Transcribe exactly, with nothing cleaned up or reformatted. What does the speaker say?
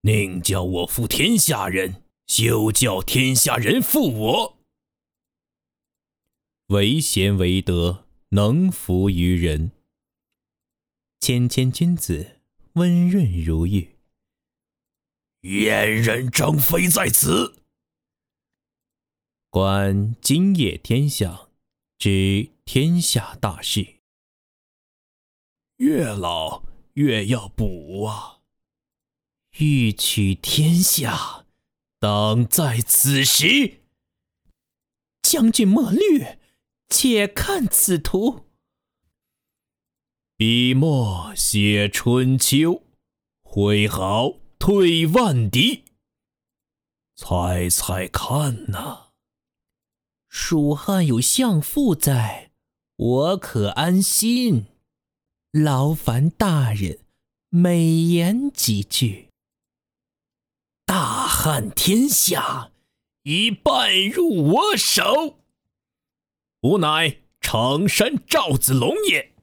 宁叫我负天下人，休叫天下人负我。为贤为德，能服于人。谦谦君子，温润如玉。燕人张飞在此。观今夜天象，知天下大事。月老越要补啊！欲取天下，当在此时。将军莫虑，且看此图。笔墨写春秋，挥毫退万敌。猜猜看哪？蜀汉有相父在，我可安心。劳烦大人美言几句。大汉天下已半入我手，吾乃常山赵子龙也。